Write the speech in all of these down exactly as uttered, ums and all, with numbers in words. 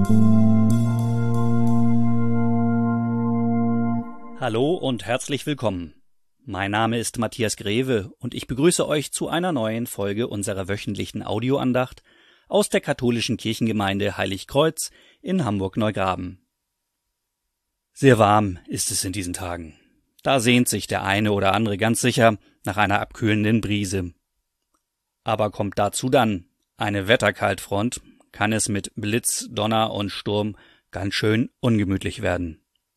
Hallo und herzlich willkommen. Mein Name ist Matthias Greve und ich begrüße euch zu einer neuen Folge unserer wöchentlichen Audioandacht aus der katholischen Kirchengemeinde Heiligkreuz in Hamburg-Neugraben. Sehr warm ist es in diesen Tagen. Da sehnt sich der eine oder andere ganz sicher nach einer abkühlenden Brise. Aber kommt dazu dann eine Wetterkaltfront, kann es mit Blitz, Donner und Sturm ganz schön ungemütlich werden.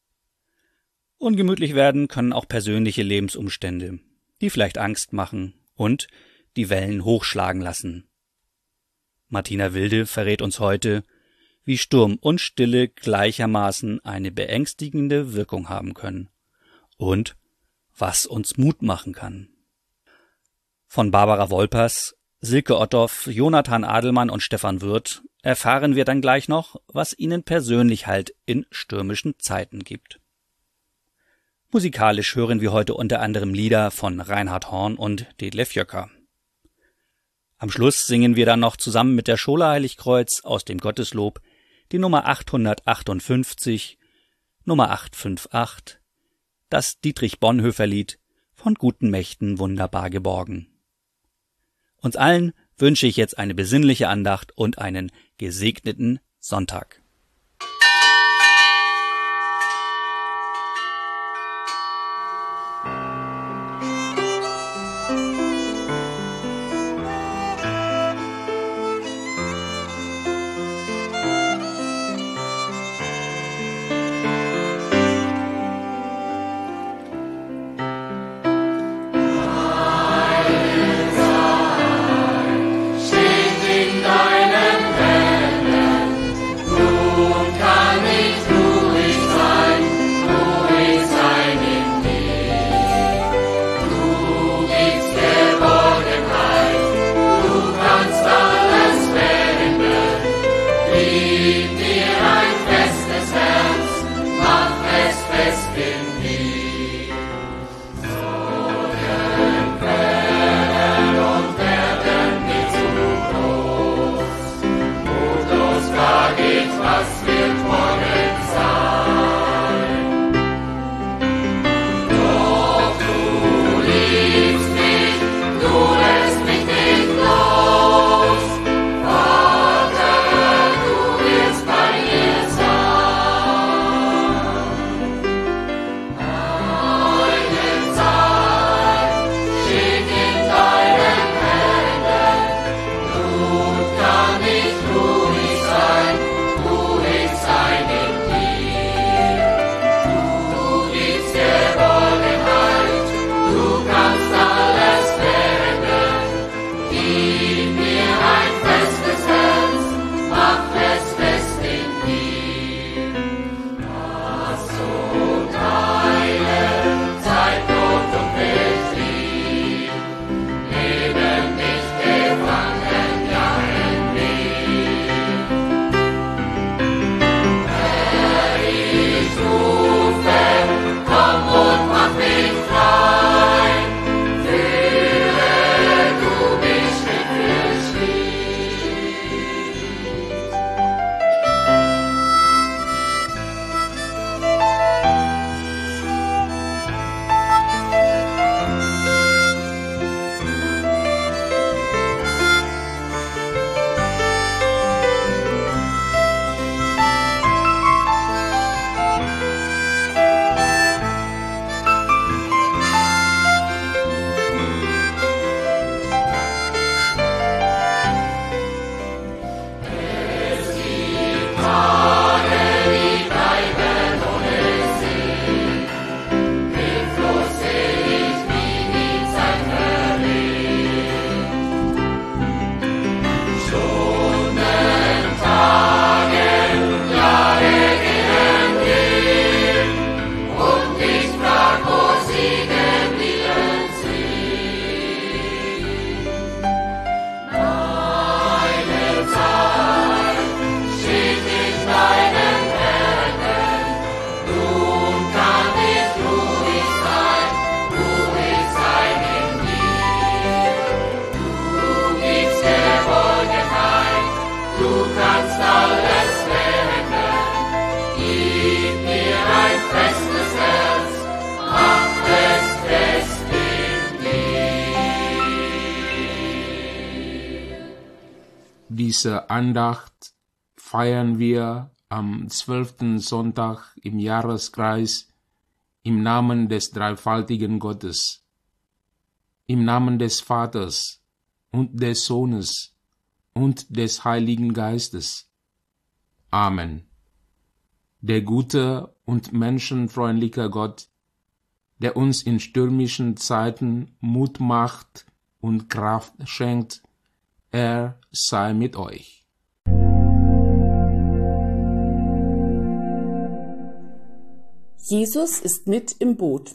Ungemütlich werden können auch persönliche Lebensumstände, die vielleicht Angst machen und die Wellen hochschlagen lassen. Martina Wilde verrät uns heute, wie Sturm und Stille gleichermaßen eine beängstigende Wirkung haben können und was uns Mut machen kann. Von Barbara Wolpers, Silke Ottow, Jonathan Adelmann und Stefan Würth erfahren wir dann gleich noch, was ihnen persönlich Halt in stürmischen Zeiten gibt. Musikalisch hören wir heute unter anderem Lieder von Reinhard Horn und Detlef Jöcker. Am Schluss singen wir dann noch zusammen mit der Schola Heiligkreuz aus dem Gotteslob die Nummer achthundertachtundfünfzig, Nummer achthundertachundfünfzig, das Dietrich-Bonhoeffer-Lied von guten Mächten wunderbar geborgen. Uns allen wünsche ich jetzt eine besinnliche Andacht und einen gesegneten Sonntag. Ruhig Diese Andacht feiern wir am zwölften Sonntag im Jahreskreis im Namen des dreifaltigen Gottes, im Namen des Vaters und des Sohnes und des Heiligen Geistes. Amen. Der gute und menschenfreundliche Gott, der uns in stürmischen Zeiten Mut macht und Kraft schenkt, er sei mit euch. Jesus ist mit im Boot.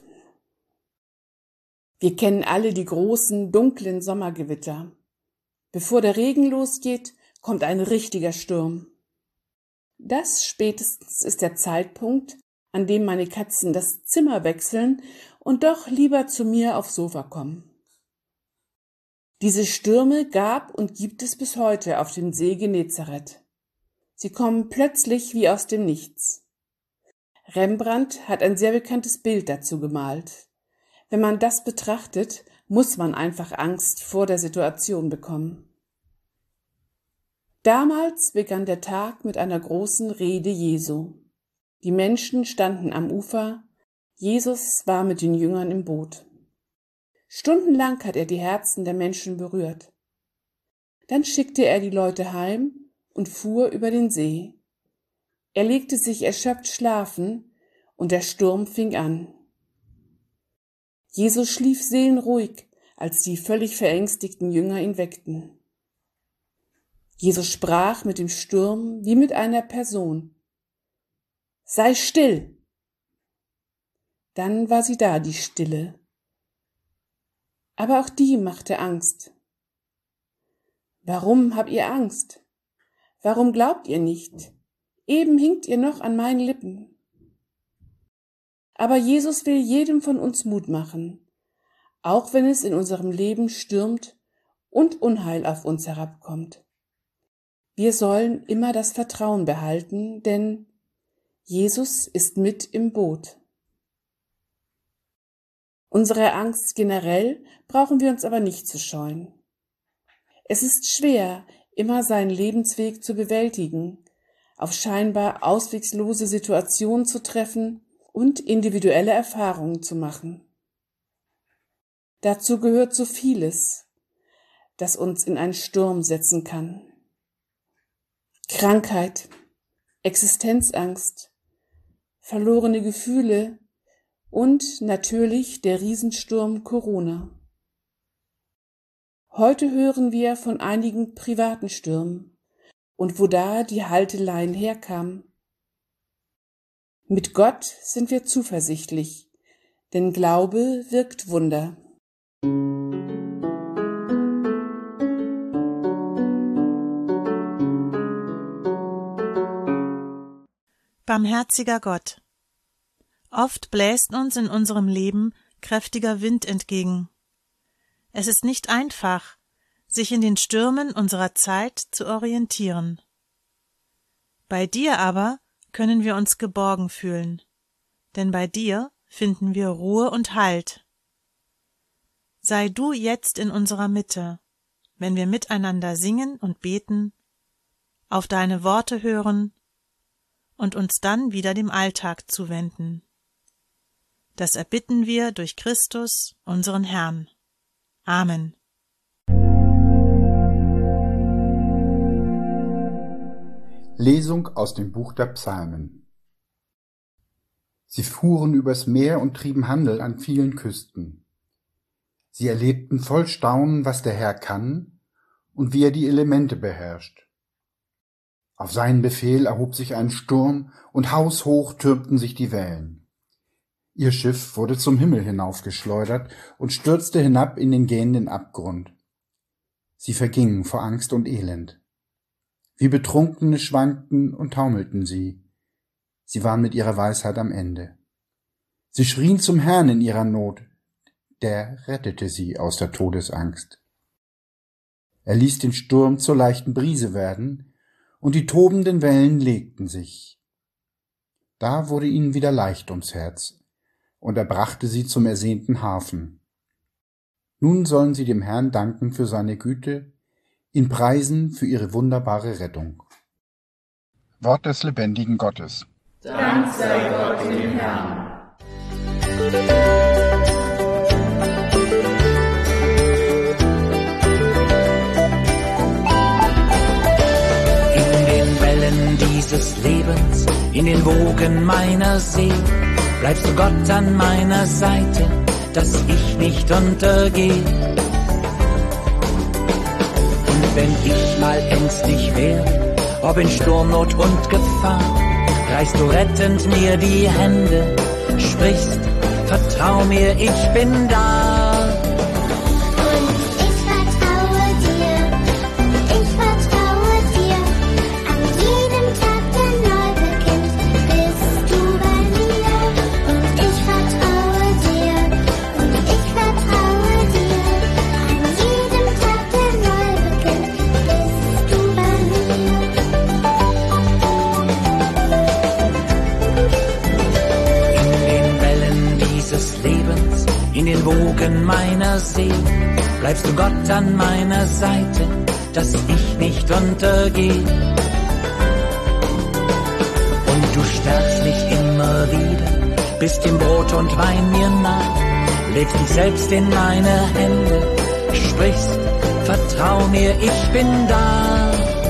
Wir kennen alle die großen, dunklen Sommergewitter. Bevor der Regen losgeht, kommt ein richtiger Sturm. Das spätestens ist der Zeitpunkt, an dem meine Katzen das Zimmer wechseln und doch lieber zu mir aufs Sofa kommen. Diese Stürme gab und gibt es bis heute auf dem See Genezareth. Sie kommen plötzlich wie aus dem Nichts. Rembrandt hat ein sehr bekanntes Bild dazu gemalt. Wenn man das betrachtet, muss man einfach Angst vor der Situation bekommen. Damals begann der Tag mit einer großen Rede Jesu. Die Menschen standen am Ufer, Jesus war mit den Jüngern im Boot. Stundenlang hat er die Herzen der Menschen berührt. Dann schickte er die Leute heim und fuhr über den See. Er legte sich erschöpft schlafen und der Sturm fing an. Jesus schlief seelenruhig, als die völlig verängstigten Jünger ihn weckten. Jesus sprach mit dem Sturm wie mit einer Person. Sei still! Dann war sie da, die Stille. Aber auch die machte Angst. Warum habt ihr Angst? Warum glaubt ihr nicht? Eben hinkt ihr noch an meinen Lippen. Aber Jesus will jedem von uns Mut machen, auch wenn es in unserem Leben stürmt und Unheil auf uns herabkommt. Wir sollen immer das Vertrauen behalten, denn Jesus ist mit im Boot. Unsere Angst generell brauchen wir uns aber nicht zu scheuen. Es ist schwer, immer seinen Lebensweg zu bewältigen, auf scheinbar auswegslose Situationen zu treffen und individuelle Erfahrungen zu machen. Dazu gehört so vieles, das uns in einen Sturm setzen kann. Krankheit, Existenzangst, verlorene Gefühle und natürlich der Riesensturm Corona. Heute hören wir von einigen privaten Stürmen und wo da die Halteleien herkamen. Mit Gott sind wir zuversichtlich, denn Glaube wirkt Wunder. Barmherziger Gott, oft bläst uns in unserem Leben kräftiger Wind entgegen. Es ist nicht einfach, sich in den Stürmen unserer Zeit zu orientieren. Bei dir aber können wir uns geborgen fühlen, denn bei dir finden wir Ruhe und Halt. Sei du jetzt in unserer Mitte, wenn wir miteinander singen und beten, auf deine Worte hören und uns dann wieder dem Alltag zuwenden. Das erbitten wir durch Christus, unseren Herrn. Amen. Lesung aus dem Buch der Psalmen. Sie fuhren übers Meer und trieben Handel an vielen Küsten. Sie erlebten voll Staunen, was der Herr kann und wie er die Elemente beherrscht. Auf seinen Befehl erhob sich ein Sturm und haushoch türmten sich die Wellen. Ihr Schiff wurde zum Himmel hinaufgeschleudert und stürzte hinab in den gähnenden Abgrund. Sie vergingen vor Angst und Elend. Wie Betrunkene schwankten und taumelten sie. Sie waren mit ihrer Weisheit am Ende. Sie schrien zum Herrn in ihrer Not. Der rettete sie aus der Todesangst. Er ließ den Sturm zur leichten Brise werden, und die tobenden Wellen legten sich. Da wurde ihnen wieder leicht ums Herz, und er brachte sie zum ersehnten Hafen. Nun sollen sie dem Herrn danken für seine Güte, ihn preisen für ihre wunderbare Rettung. Wort des lebendigen Gottes. Dank sei Gott dem Herrn. In den Wellen dieses Lebens, in den Wogen meiner Seele, bleibst du Gott an meiner Seite, dass ich nicht untergehe. Und wenn ich mal ängstlich werde, ob in Sturm, Not und Gefahr, reichst du rettend mir die Hände, sprichst, vertrau mir, ich bin da. In den Wogen meiner Seele bleibst du Gott an meiner Seite, dass ich nicht untergehe. Und du stärkst mich immer wieder, bist im Brot und Wein mir nah, legst dich selbst in meine Hände, sprichst, vertrau mir, ich bin da.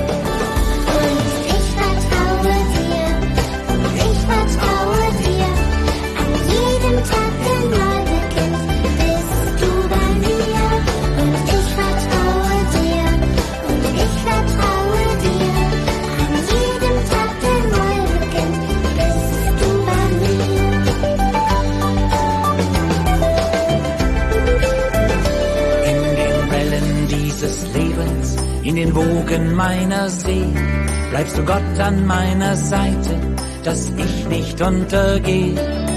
In den Wogen meiner Seele bleibst du Gott an meiner Seite, dass ich nicht untergehe.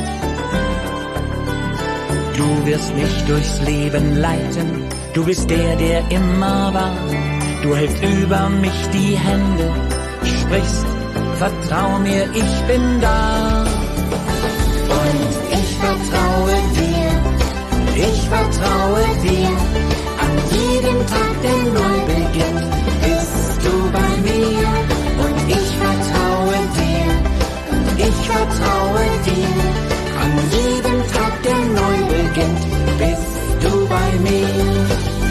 Du wirst mich durchs Leben leiten, du bist der, der immer war. Du hältst über mich die Hände, sprichst, vertrau mir, ich bin da. Und ich vertraue dir, ich vertraue dir, an jedem Tag, der neu beginnt, bist du bei mir. Und ich vertraue dir, ich vertraue dir, an jedem Tag, der neu beginnt, bist du bei mir.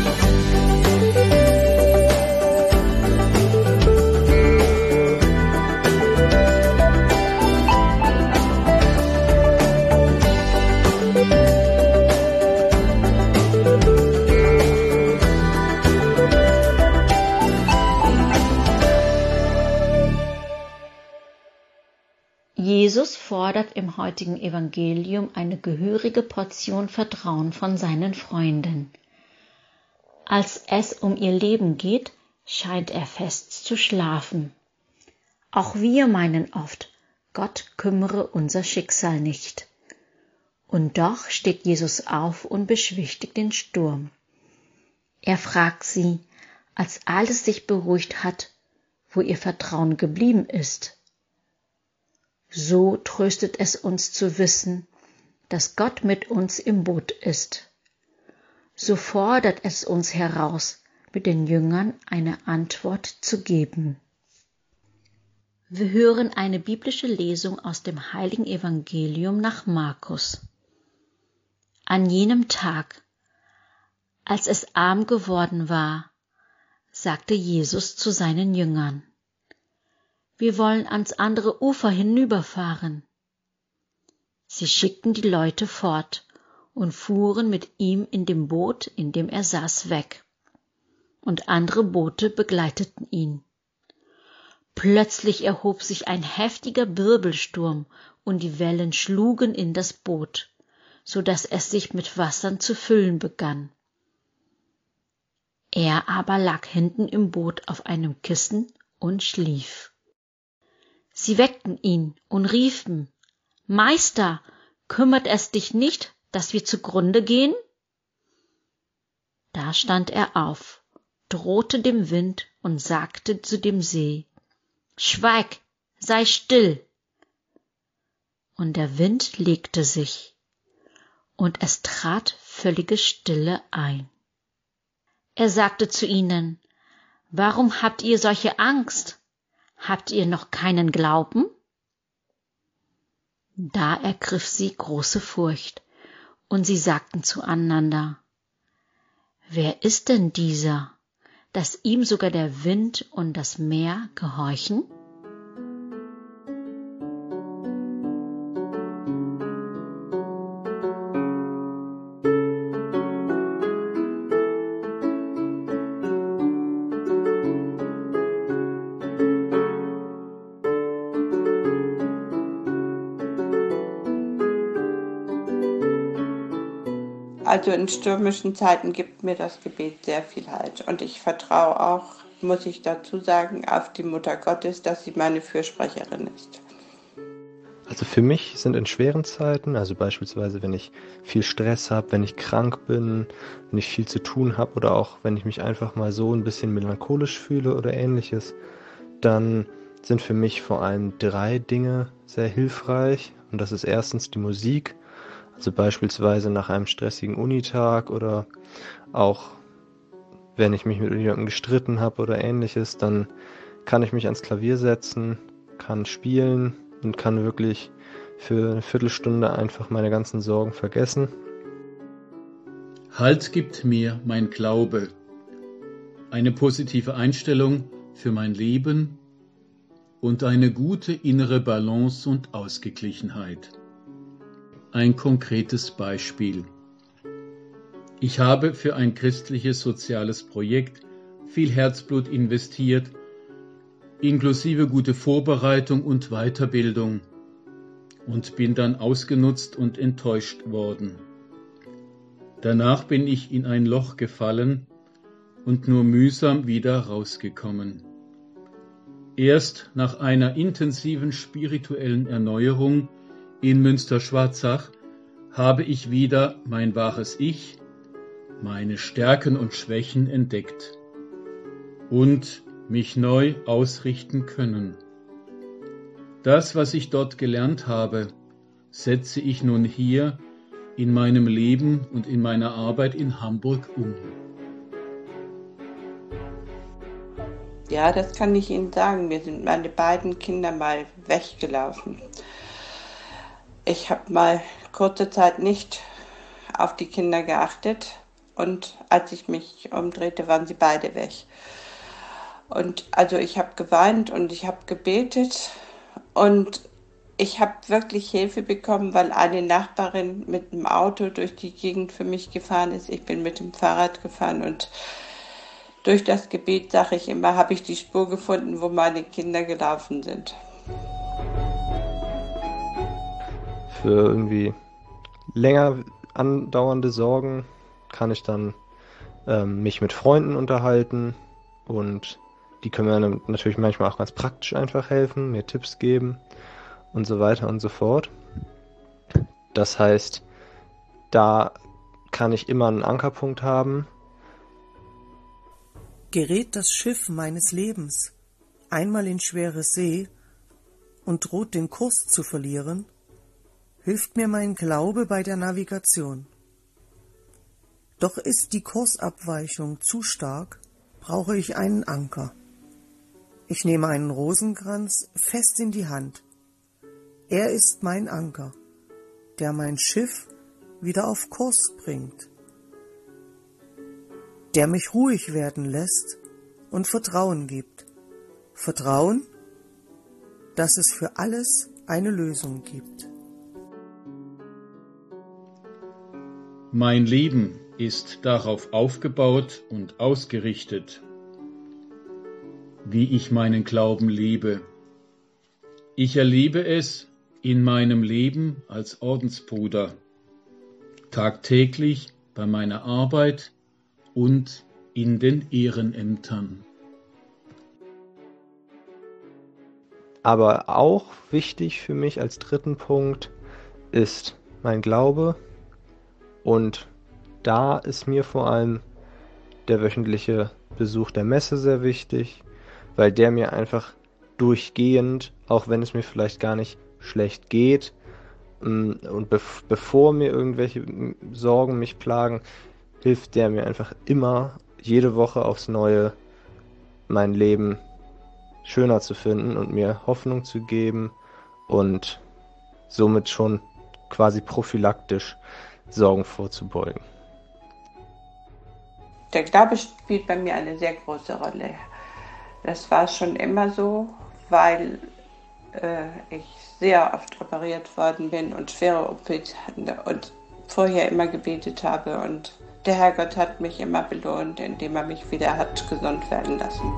Jesus fordert im heutigen Evangelium eine gehörige Portion Vertrauen von seinen Freunden. Als es um ihr Leben geht, scheint er fest zu schlafen. Auch wir meinen oft, Gott kümmere unser Schicksal nicht. Und doch steht Jesus auf und beschwichtigt den Sturm. Er fragt sie, als alles sich beruhigt hat, wo ihr Vertrauen geblieben ist. So tröstet es uns zu wissen, dass Gott mit uns im Boot ist. So fordert es uns heraus, mit den Jüngern eine Antwort zu geben. Wir hören eine biblische Lesung aus dem heiligen Evangelium nach Markus. An jenem Tag, als es arm geworden war, sagte Jesus zu seinen Jüngern: Wir wollen ans andere Ufer hinüberfahren. Sie schickten die Leute fort und fuhren mit ihm in dem Boot, in dem er saß, weg. Und andere Boote begleiteten ihn. Plötzlich erhob sich ein heftiger Wirbelsturm und die Wellen schlugen in das Boot, so dass es sich mit Wassern zu füllen begann. Er aber lag hinten im Boot auf einem Kissen und schlief. Sie weckten ihn und riefen: Meister, kümmert es dich nicht, dass wir zugrunde gehen? Da stand er auf, drohte dem Wind und sagte zu dem See: Schweig, sei still. Und der Wind legte sich, und es trat völlige Stille ein. Er sagte zu ihnen: Warum habt ihr solche Angst? Habt ihr noch keinen Glauben? Da ergriff sie große Furcht, und sie sagten zueinander: Wer ist denn dieser, dass ihm sogar der Wind und das Meer gehorchen? Also in stürmischen Zeiten gibt mir das Gebet sehr viel Halt. Und ich vertraue auch, muss ich dazu sagen, auf die Mutter Gottes, dass sie meine Fürsprecherin ist. Also für mich sind in schweren Zeiten, also beispielsweise wenn ich viel Stress habe, wenn ich krank bin, wenn ich viel zu tun habe oder auch wenn ich mich einfach mal so ein bisschen melancholisch fühle oder ähnliches, dann sind für mich vor allem drei Dinge sehr hilfreich. Und das ist erstens die Musik. Also beispielsweise nach einem stressigen Unitag oder auch wenn ich mich mit jemandem gestritten habe oder ähnliches, dann kann ich mich ans Klavier setzen, kann spielen und kann wirklich für eine Viertelstunde einfach meine ganzen Sorgen vergessen. Halt gibt mir mein Glaube, eine positive Einstellung für mein Leben und eine gute innere Balance und Ausgeglichenheit. Ein konkretes Beispiel. Ich habe für ein christliches soziales Projekt viel Herzblut investiert, inklusive gute Vorbereitung und Weiterbildung, und bin dann ausgenutzt und enttäuscht worden. Danach bin ich in ein Loch gefallen und nur mühsam wieder rausgekommen. Erst nach einer intensiven spirituellen Erneuerung in Münster-Schwarzach habe ich wieder mein wahres Ich, meine Stärken und Schwächen entdeckt und mich neu ausrichten können. Das, was ich dort gelernt habe, setze ich nun hier in meinem Leben und in meiner Arbeit in Hamburg um. Ja, das kann ich Ihnen sagen. Mir sind meine beiden Kinder mal weggelaufen. Ich habe mal kurze Zeit nicht auf die Kinder geachtet und als ich mich umdrehte, waren sie beide weg. Und also ich habe geweint und ich habe gebetet und ich habe wirklich Hilfe bekommen, weil eine Nachbarin mit dem Auto durch die Gegend für mich gefahren ist. Ich bin mit dem Fahrrad gefahren und durch das Gebet, sage ich immer, habe ich die Spur gefunden, wo meine Kinder gelaufen sind. Für irgendwie länger andauernde Sorgen kann ich dann ähm, mich mit Freunden unterhalten und die können mir dann natürlich manchmal auch ganz praktisch einfach helfen, mir Tipps geben und so weiter und so fort. Das heißt, da kann ich immer einen Ankerpunkt haben. Gerät das Schiff meines Lebens einmal in schwere See und droht den Kurs zu verlieren, hilft mir mein Glaube bei der Navigation. Doch ist die Kursabweichung zu stark, brauche ich einen Anker. Ich nehme einen Rosenkranz fest in die Hand. Er ist mein Anker, der mein Schiff wieder auf Kurs bringt, der mich ruhig werden lässt und Vertrauen gibt. Vertrauen, dass es für alles eine Lösung gibt. Mein Leben ist darauf aufgebaut und ausgerichtet, wie ich meinen Glauben lebe. Ich erlebe es in meinem Leben als Ordensbruder, tagtäglich bei meiner Arbeit und in den Ehrenämtern. Aber auch wichtig für mich als dritten Punkt ist mein Glaube. Und da ist mir vor allem der wöchentliche Besuch der Messe sehr wichtig, weil der mir einfach durchgehend, auch wenn es mir vielleicht gar nicht schlecht geht und bev- bevor mir irgendwelche Sorgen mich plagen, hilft der mir einfach immer jede Woche aufs Neue mein Leben schöner zu finden und mir Hoffnung zu geben und somit schon quasi prophylaktisch Sorgen vorzubeugen. Der Glaube spielt bei mir eine sehr große Rolle. Das war schon immer so, weil äh, ich sehr oft operiert worden bin und schwere O Ps hatte und vorher immer gebetet habe. Und der Herrgott hat mich immer belohnt, indem er mich wieder hat gesund werden lassen.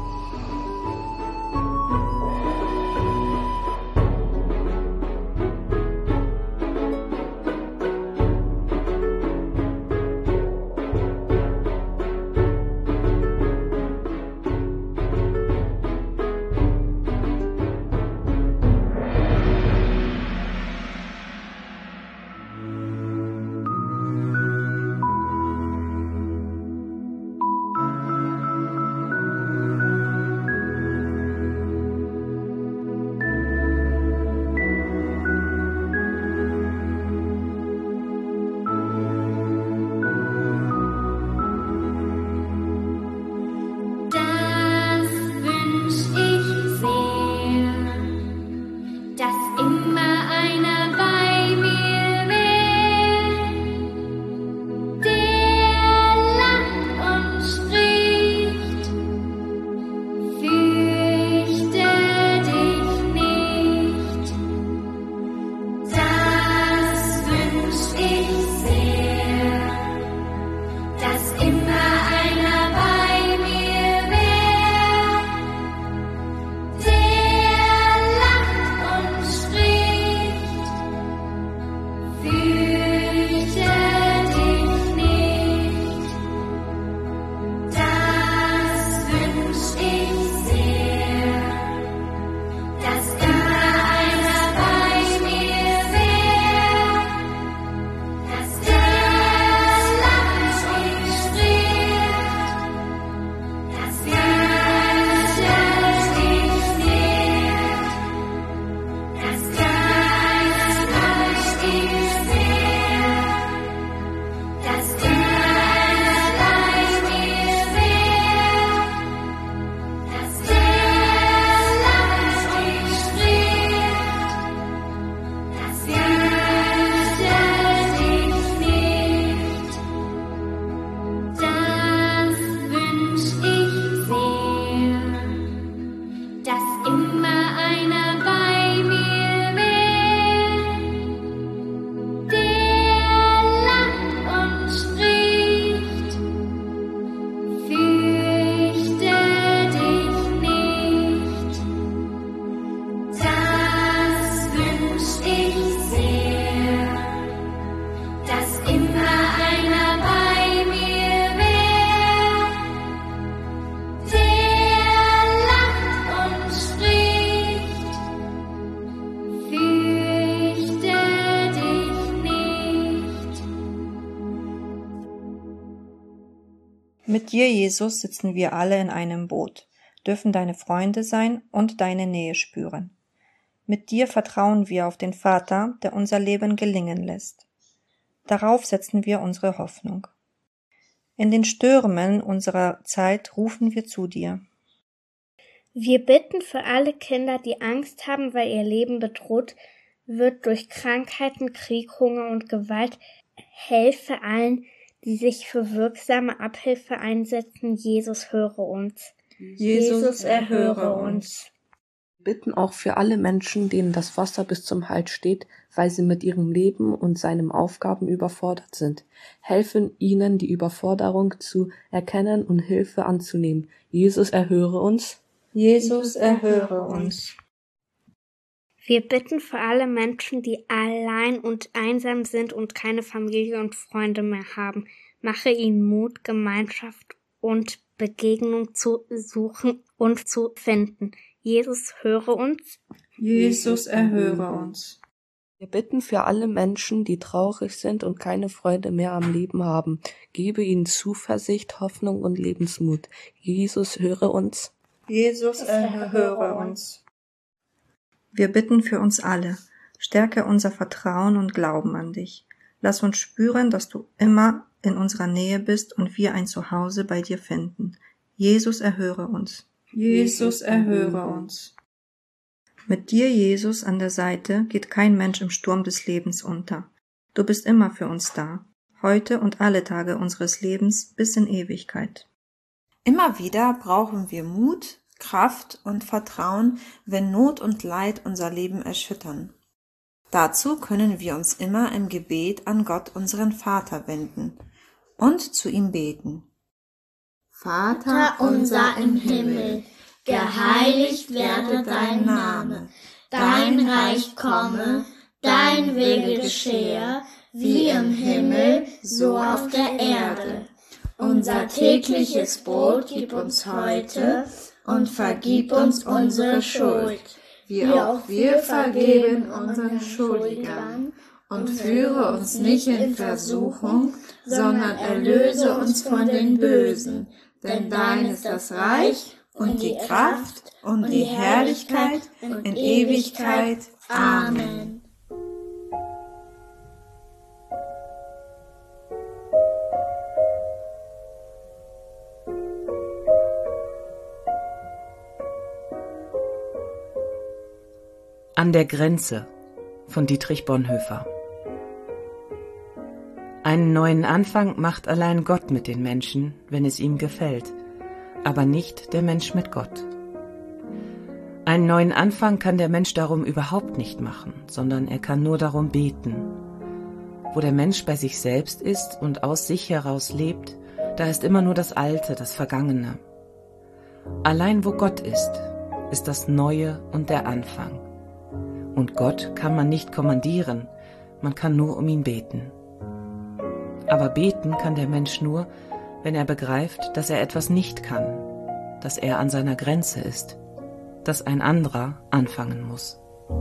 Mit dir, Jesus, sitzen wir alle in einem Boot, dürfen deine Freunde sein und deine Nähe spüren. Mit dir vertrauen wir auf den Vater, der unser Leben gelingen lässt. Darauf setzen wir unsere Hoffnung. In den Stürmen unserer Zeit rufen wir zu dir. Wir bitten für alle Kinder, die Angst haben, weil ihr Leben bedroht wird durch Krankheiten, Krieg, Hunger und Gewalt. Helfe allen, die sich für wirksame Abhilfe einsetzen. Jesus, höre uns. Jesus, erhöre uns. Wir bitten auch für alle Menschen, denen das Wasser bis zum Hals steht, weil sie mit ihrem Leben und seinen Aufgaben überfordert sind. Helfen ihnen, die Überforderung zu erkennen und Hilfe anzunehmen. Jesus, erhöre uns. Jesus, erhöre uns. Wir bitten für alle Menschen, die allein und einsam sind und keine Familie und Freunde mehr haben. Mache ihnen Mut, Gemeinschaft und Begegnung zu suchen und zu finden. Jesus, höre uns. Jesus, erhöre uns. Wir bitten für alle Menschen, die traurig sind und keine Freude mehr am Leben haben. Gebe ihnen Zuversicht, Hoffnung und Lebensmut. Jesus, höre uns. Jesus, erhöre uns. Wir bitten für uns alle. Stärke unser Vertrauen und Glauben an dich. Lass uns spüren, dass du immer in unserer Nähe bist und wir ein Zuhause bei dir finden. Jesus, erhöre uns. Jesus, erhöre uns. Mit dir, Jesus, an der Seite geht kein Mensch im Sturm des Lebens unter. Du bist immer für uns da, heute und alle Tage unseres Lebens bis in Ewigkeit. Immer wieder brauchen wir Mut, Kraft und Vertrauen, wenn Not und Leid unser Leben erschüttern. Dazu können wir uns immer im Gebet an Gott, unseren Vater, wenden und zu ihm beten. Vater unser im Himmel, geheiligt werde dein Name, dein Reich komme, dein Wille geschehe, wie im Himmel, so auf der Erde. Unser tägliches Brot gib uns heute und vergib uns unsere Schuld, wie auch wir vergeben unseren Schuldigern. Und führe uns nicht in Versuchung, sondern erlöse uns von den Bösen. Denn dein ist das Reich und die Kraft und die Herrlichkeit in Ewigkeit. Amen. An der Grenze von Dietrich Bonhoeffer. Einen neuen Anfang macht allein Gott mit den Menschen, wenn es ihm gefällt, aber nicht der Mensch mit Gott. Einen neuen Anfang kann der Mensch darum überhaupt nicht machen, sondern er kann nur darum beten. Wo der Mensch bei sich selbst ist und aus sich heraus lebt, da ist immer nur das Alte, das Vergangene. Allein wo Gott ist, ist das Neue und der Anfang. Und Gott kann man nicht kommandieren, man kann nur um ihn beten. Aber beten kann der Mensch nur, wenn er begreift, dass er etwas nicht kann, dass er an seiner Grenze ist, dass ein anderer anfangen muss.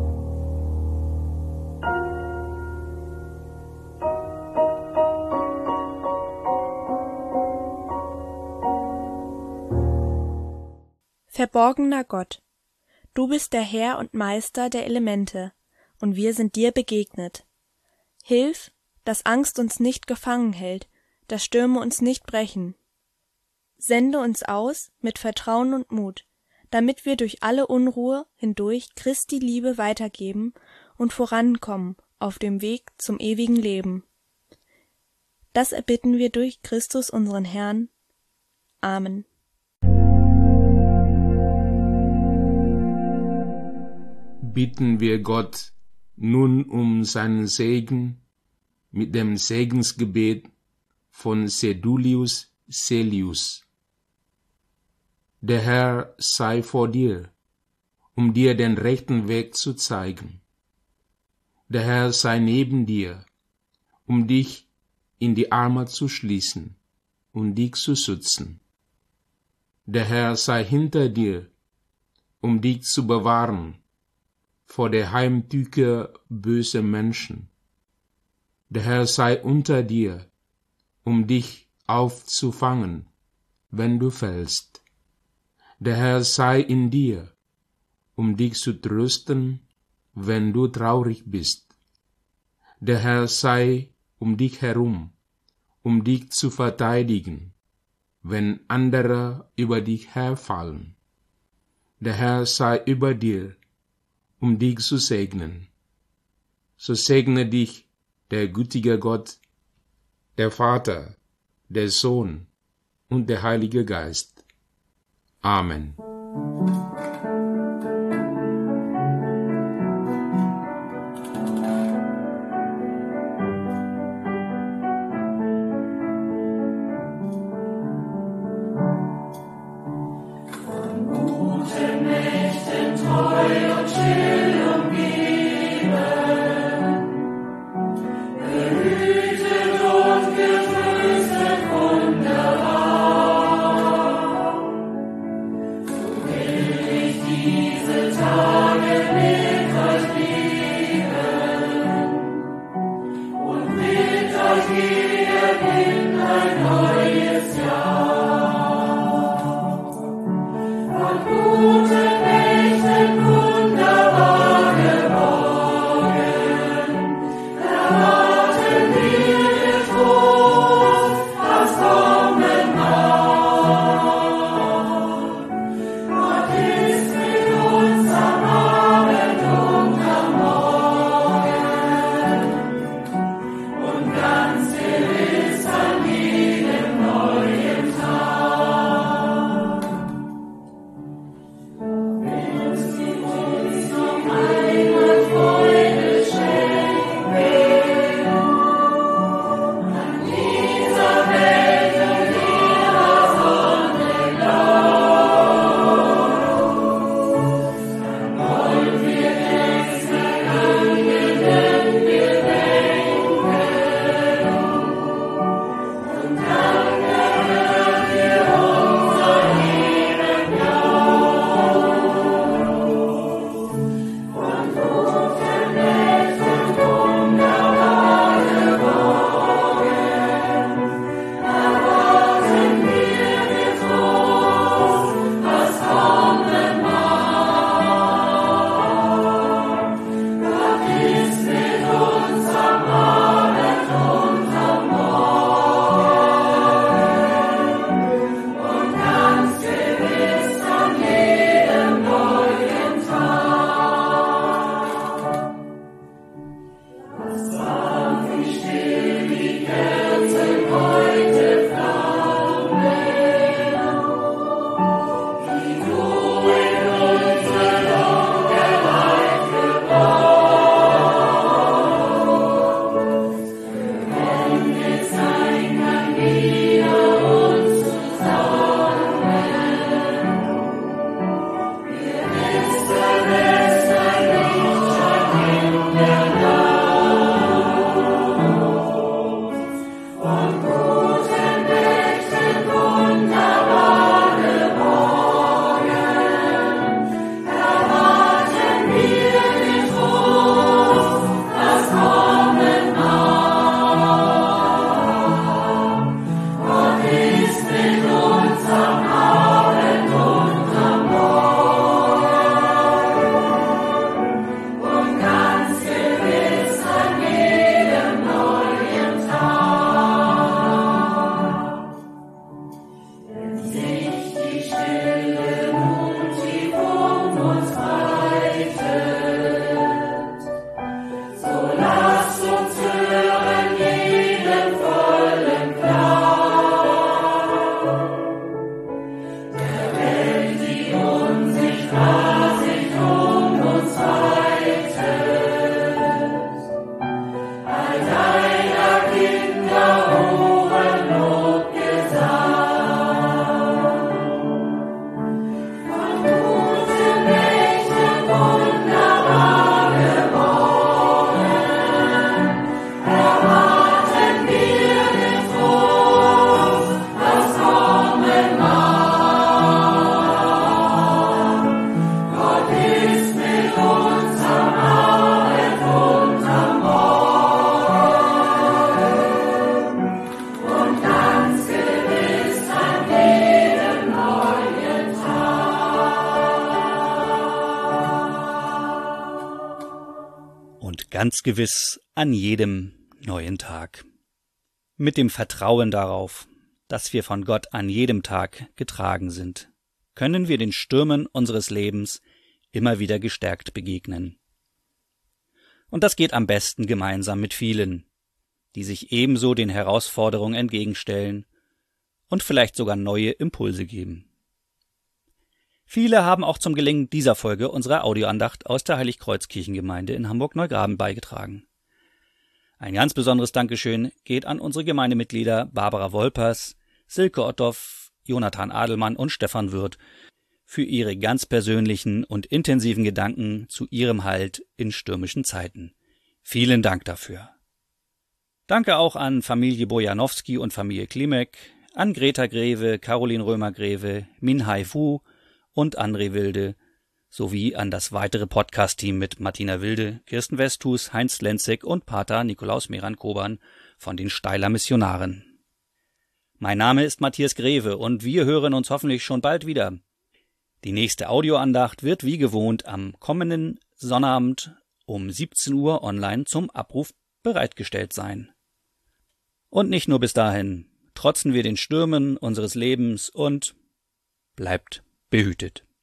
Verborgener Gott, du bist der Herr und Meister der Elemente, und wir sind dir begegnet. Hilf, dass Angst uns nicht gefangen hält, dass Stürme uns nicht brechen. Sende uns aus mit Vertrauen und Mut, damit wir durch alle Unruhe hindurch Christi Liebe weitergeben und vorankommen auf dem Weg zum ewigen Leben. Das erbitten wir durch Christus unseren Herrn. Amen. Bitten wir Gott nun um seinen Segen mit dem Segensgebet von Sedulius Celius. Der Herr sei vor dir, um dir den rechten Weg zu zeigen. Der Herr sei neben dir, um dich in die Arme zu schließen und dich zu schützen. Der Herr sei hinter dir, um dich zu bewahren vor der Heimtücke böser Menschen. Der Herr sei unter dir, um dich aufzufangen, wenn du fällst. Der Herr sei in dir, um dich zu trösten, wenn du traurig bist. Der Herr sei um dich herum, um dich zu verteidigen, wenn andere über dich herfallen. Der Herr sei über dir, um dich zu segnen. So segne dich der gütige Gott, der Vater, der Sohn und der Heilige Geist. Amen. Will Ganz gewiss an jedem neuen Tag. Mit dem Vertrauen darauf, dass wir von Gott an jedem Tag getragen sind, können wir den Stürmen unseres Lebens immer wieder gestärkt begegnen. Und das geht am besten gemeinsam mit vielen, die sich ebenso den Herausforderungen entgegenstellen und vielleicht sogar neue Impulse geben. Viele haben auch zum Gelingen dieser Folge unserer Audioandacht aus der Heiligkreuz-Kirchengemeinde in Hamburg-Neugraben beigetragen. Ein ganz besonderes Dankeschön geht an unsere Gemeindemitglieder Barbara Wolpers, Silke Ottow, Jonathan Adelmann und Stefan Wirth für ihre ganz persönlichen und intensiven Gedanken zu ihrem Halt in stürmischen Zeiten. Vielen Dank dafür. Danke auch an Familie Bojanowski und Familie Klimek, an Greta Greve, Caroline Römer-Greve, Min Hai Fu und André Wilde, sowie an das weitere Podcast-Team mit Martina Wilde, Kirsten Westhus, Heinz Lenzig und Pater Nikolaus Meran-Koban von den Steiler Missionaren. Mein Name ist Matthias Greve und wir hören uns hoffentlich schon bald wieder. Die nächste Audioandacht wird wie gewohnt am kommenden Sonnabend um siebzehn Uhr online zum Abruf bereitgestellt sein. Und nicht nur bis dahin, trotzen wir den Stürmen unseres Lebens und bleibt behütet.